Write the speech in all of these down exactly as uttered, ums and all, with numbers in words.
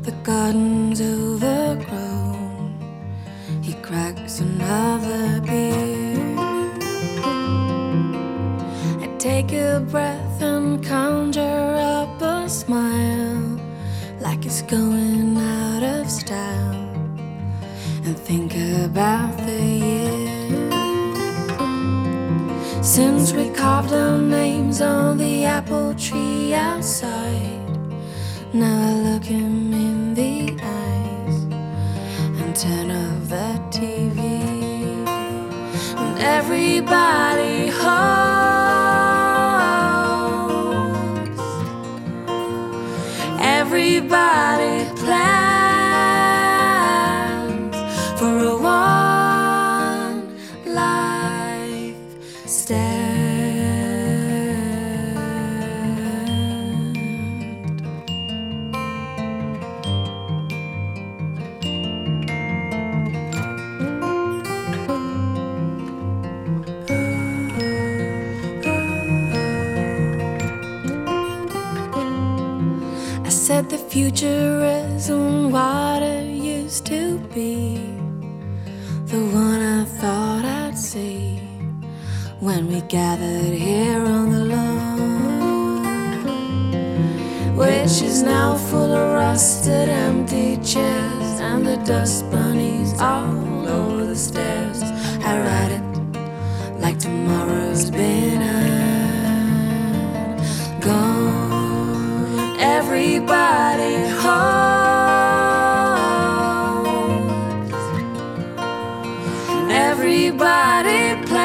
The garden's overgrown. He cracks another beer. I take a breath and conjure up a smile, like it's going out of style, and think about the years since we carved our names on the apple tree outside. Now I look him in the eyes and turn off the T V, and everybody hopes, everybody plans for a one life stand. I said the future isn't what it used to be, the one I thought I'd see when we gathered here on the lawn, which is now full of rusted empty chairs and the dust bunnies all over the stairs. I write it like tomorrow's been gone. Everybody hopes, everybody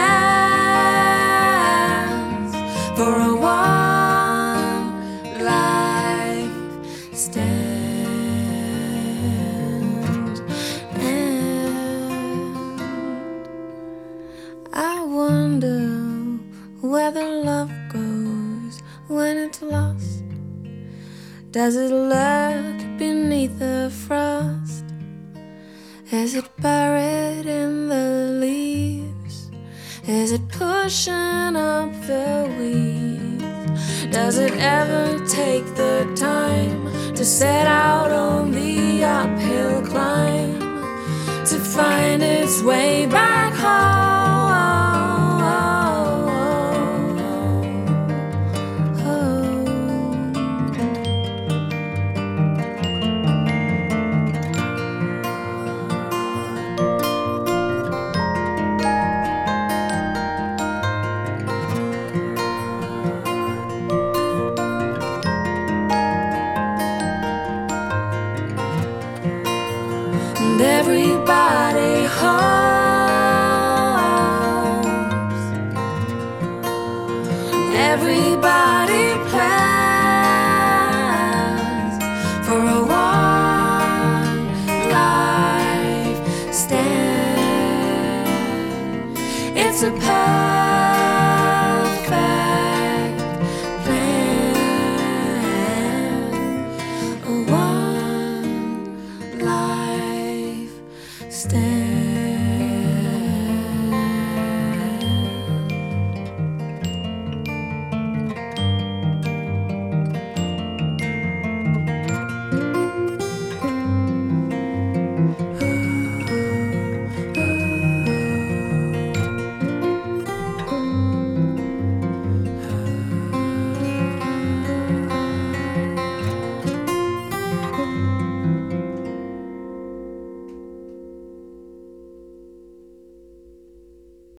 plans for a one life stand. And I wonder where the love goes when it's lost. Does it lurk beneath the frost? Is it buried in the leaves? Is it pushing up the weeds? Does it ever take the time to set out on the uphill climb to find its way back home? And everybody hopes, everybody plans for a one life stand. It's a perfect plan, a one life stand.